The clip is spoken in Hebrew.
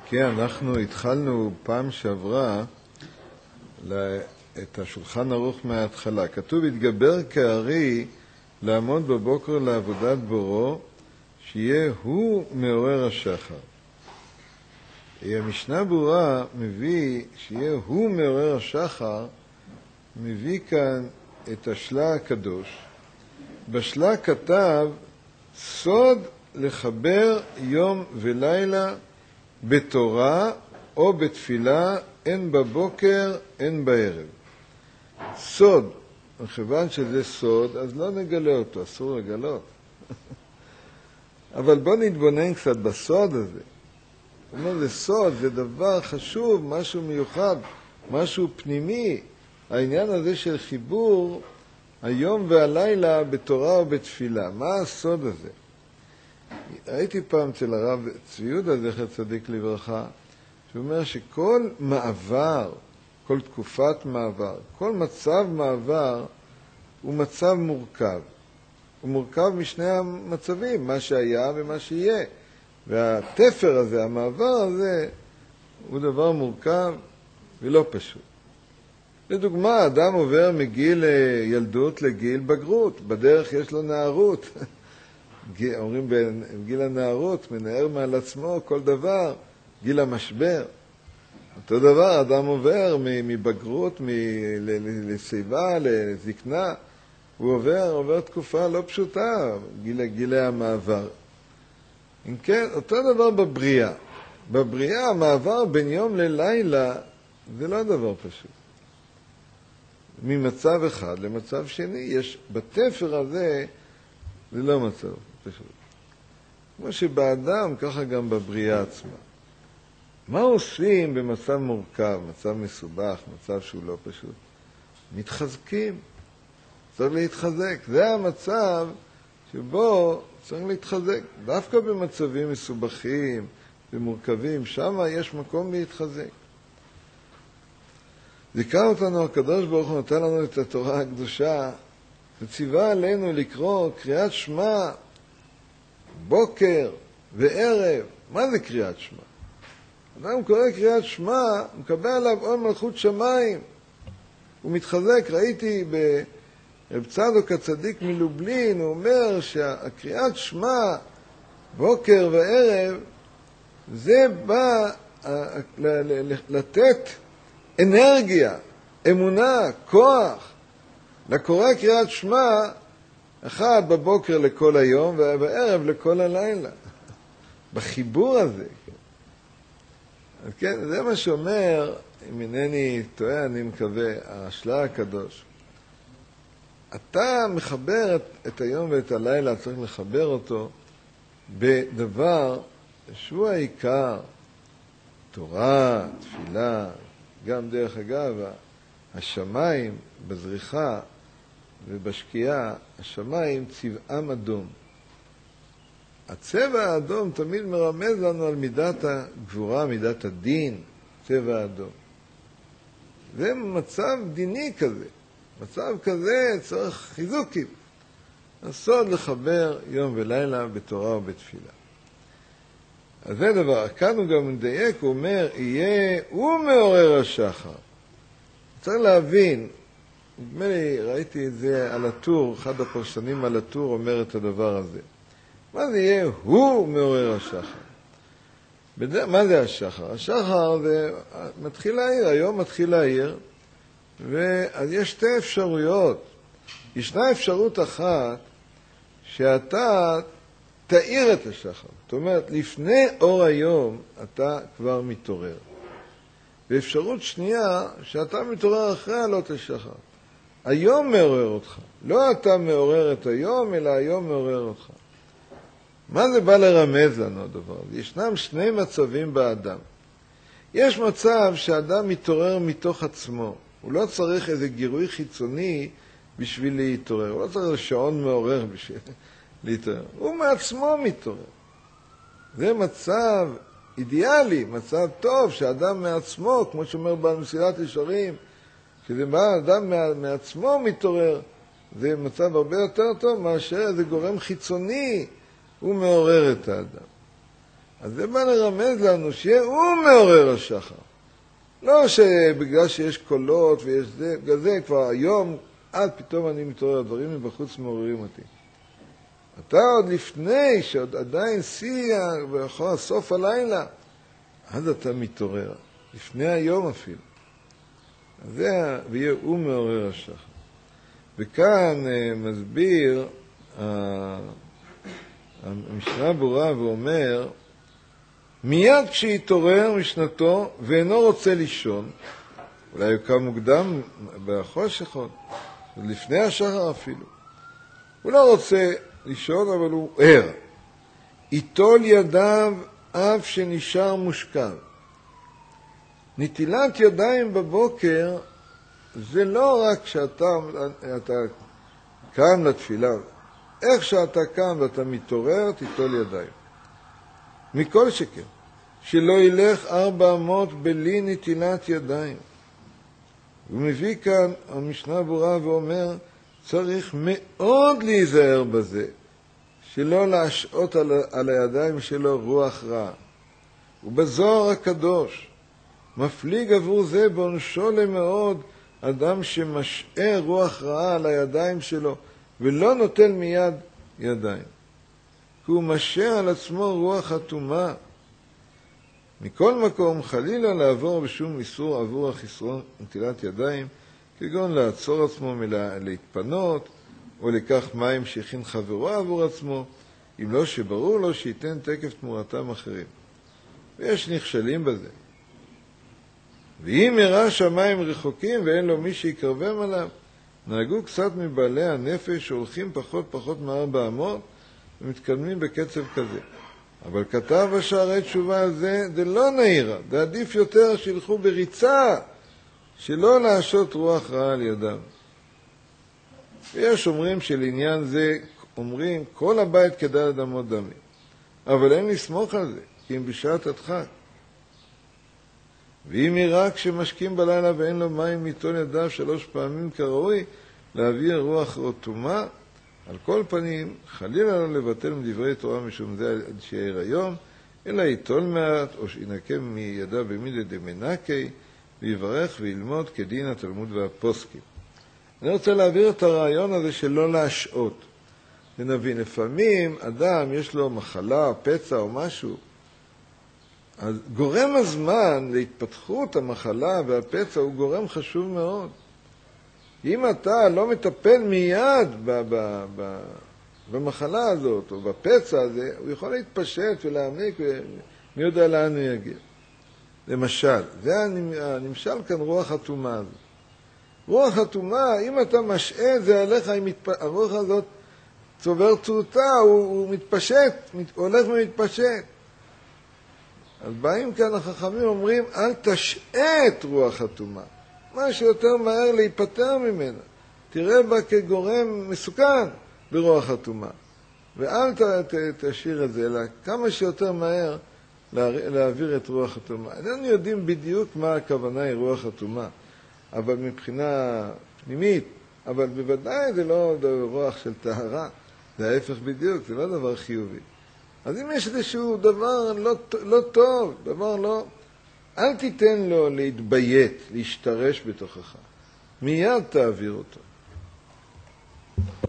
כן, אנחנו התחלנו פעם שעברה את השולחן ערוך מההתחלה. כתוב, התגבר כארי לעמוד בבוקר לעבודת בורו, שיהיה הוא מעורר השחר. המשנה ברורה מביא שיהיה הוא מעורר השחר, מביא כאן את השלה הקדוש. בשלה כתב, סוד לחבר יום ולילה בתורה או בתפילה, אין בבוקר, אין בערב. סוד, מכיוון שזה סוד, אז לא נגלה אותו, אסור לגלות. אבל בוא נתבונן קצת בסוד הזה. זאת אומרת, זה סוד, זה דבר חשוב, משהו מיוחד, משהו פנימי. העניין הזה של חיבור היום והלילה בתורה או בתפילה. מה הסוד הזה? ראיתי פעם אצל הרב צבי יהודה זכר צדיק לברכה, שהוא אומר שכל מעבר, כל תקופת מעבר, כל מצב מעבר הוא מצב מורכב. הוא מורכב משני המצבים, מה שהיה ומה שיהיה. והתפר הזה, המעבר הזה, הוא דבר מורכב ולא פשוט. לדוגמה, אדם עובר מגיל ילדות לגיל בגרות, בדרך יש לו נערות. אומרים בגיל הנערות, מנער מעל עצמו כל דבר, גיל המשבר. אותו דבר, אדם עובר מבגרות, לשיבה, לזקנה, הוא עובר תקופה לא פשוטה, גילי המעבר. אם כן, אותו דבר בבריאה. בבריאה, המעבר בין יום ללילה, זה לא דבר פשוט. ממצב אחד למצב שני, יש בתפר הזה, זה לא מצב פשוט. כמו שבאדם, ככה גם בבריאה עצמה. מה עושים במצב מורכב, מצב מסובך, מצב שהוא לא פשוט? מתחזקים. צריך להתחזק. זה המצב שבו צריך להתחזק. דווקא במצבים מסובכים ומורכבים, שם יש מקום להתחזק. זיכה אותנו הקדוש ברוך הוא, נתן לנו את התורה הקדושה, וציווה עלינו לקרוא קריאת שמע בוקר וערב. מה זה קריאת שמע? אדם קורא קריאת שמע, מקבל עליו עול מלכות שמיים. הוא מתחזק. ראיתי ברב צדוק הצדיק מלובלין, הוא אומר שהקריאת שמע בוקר וערב, זה בא לתת אנרגיה, אמונה, כוח. לקורא קריאת שמע, אחד בבוקר לכל היום ובערב לכל הלילה. בחיבור הזה. כן, זה מה שאומר, אם אינני טועה, אני מקווה, השלה הקדוש. אתה מחבר את היום ואת הלילה, צריך לחבר אותו בדבר שהוא העיקר, תורה, תפילה, גם דרך אגב, השמיים בזריחה ובשקיעה, השמיים צבעם אדום. הצבע האדום תמיד מרמז לנו על מידת הגבורה, מידת הדין, צבע האדום. זה מצב דיני כזה. מצב כזה צריך חיזוקים. הסוד לחבר יום ולילה בתורה ובתפילה. אז זה דבר, כאן הוא גם מדייק, הוא אומר, יהיה הוא מעורר השחר. צריך להבין, נדמה לי, ראיתי את זה על הטור, אחד הפרשנים על הטור אומר את הדבר הזה. מה זה יהיה הוא מעורר השחר? מה זה השחר? השחר זה מתחיל להעיר, היום מתחיל להעיר, ואז יש שתי אפשרויות. ישנה אפשרות אחת שאתה תאיר את השחר. זאת אומרת, לפני אור היום אתה כבר מתעורר. ואפשרות שנייה, שאתה מתעורר אחרי עלות השחר. היום מעורר אותך. לא אתה מעורר את היום, אלא היום מעורר אותך. מה זה בא לרמז לנו הדבר הזה? ישנם שני מצבים באדם. יש מצב שאדם מתעורר מתוך עצמו. הוא לא צריך איזה גירוי חיצוני בשביל להתעורר. הוא לא צריך שעון מעורר בשביל להתעורר. הוא מעצמו מתעורר. זה מצב אידיאלי, מצב טוב, שאדם מעצמו, כמו שאומר בעל מסילת ישרים, שזה אדם מעצמו מתעורר. זה מצב הרבה יותר טוב מאשר איזה גורם חיצוני, הוא מעורר את האדם. אז זה בא לרמז לנו שהוא מעורר השחר. לא שבגלל שיש קולות ויש זה, בגלל זה כבר היום, עד פתאום אני מתעורר, הדברים מבחוץ מעוררים אותי. אתה עוד לפני, שעוד עדיין שיא ואחר סוף הלילה, אז אתה מתעורר, לפני היום אפילו. אז זה, הוא מעורר השחר. וכאן מסביר המשנה ברורה ואומר, מיד כשיתעורר משנתו ואינו רוצה לישון, אולי הוא קם מוקדם בחושך עוד, לפני השחר אפילו, הוא לא רוצה לישון אבל הוא ער, ייטול ידיו אף שנשאר מושכב. נטילת ידיים בבוקר זה לא רק שאתה קם לתפילה, איך שאתה קם ואתה מתעורר, תיטול ידיים. מכל שכן, שלא ילך 400 בלי נטילת ידיים. הוא מביא כאן, המשנה ברורה ואומר, צריך מאוד להיזהר בזה, שלא להשעות על הידיים שלו רוח רע. ובזוהר הקדוש, מפליג עבור זה בעונשו למאוד, אדם שמשעה רוח רעה על הידיים שלו, ולא נוטל מיד ידיים. כי הוא משעה על עצמו רוח הטומאה. מכל מקום, חלילה לעבור בשום איסור עבור החסרון נטילת ידיים, כגון לעצור עצמו מלהתפנות, או לקח מים שהכין חברו עבור עצמו, אם לא שברור לו שייתן תקף תמורתם אחרים. ויש נכשלים בזה. ואם יראה שמיים רחוקים ואין לו מי שיקרבם עליו, נהגו קצת מבעלי הנפש שהולכים פחות מ400 ומתקדמים בקצב כזה. אבל כתב בשערי תשובה על זה, זה לא נעירה, זה עדיף יותר שילכו בריצה, שלא להשעות רוח רעה על ידם. ויש אומרים שלעניין זה, אומרים, כל הבית כדאי לדמות דמים. אבל אין לסמוך על זה, כי אם בשעת הדחק. ואם יראה כשמשקים בלילה ואין לו מים מיטול ידיו 3 פעמים כראוי, להעביר רוח טומאה, על כל פנים, חלילה לא לבטל מדברי תורה משום זה שיעיר היום, אלא ייטול מעט או שינקה מידיו במילי דמנקי, ויברך וילמוד כדין התלמוד והפוסקים. אני רוצה להעביר את הרעיון הזה שלא להשעות. ונבין, לפעמים אדם יש לו מחלה, פצע או משהו, אז גורם הזמן להתפתחות המחלה והפצע הוא גורם חשוב מאוד. אם אתה לא מטפל מיד במחלה הזאת או בפצע הזה, הוא יכול להתפשט ולהעמיק ומי יודע לאן הוא יגיע. למשל, זה הנמשל כאן רוח הטומאה הזאת. רוח הטומאה, אם אתה משעה זה עליך, הרוח הזאת צובר צורתה, הוא מתפשט, הולך ומתפשט. אז באים כאן החכמים אומרים, אל תשעה את רוח הטומאה. מה שיותר מהר להיפטר ממנה. תראה בה כגורם מסוכן ברוח הטומאה. ואל תשאיר את זה, אלא כמה שיותר מהר להעביר את רוח הטומאה. איננו יודעים בדיוק מה הכוונה היא רוח הטומאה, אבל מבחינה פנימית, אבל בוודאי זה לא רוח של טהרה, זה ההפך בדיוק, זה לא דבר חיובי. אז אם יש איזשהו דבר לא טוב, דבר לא, אל תיתן לו להתביית, להשתרש בתוכך. מיד תעביר אותו.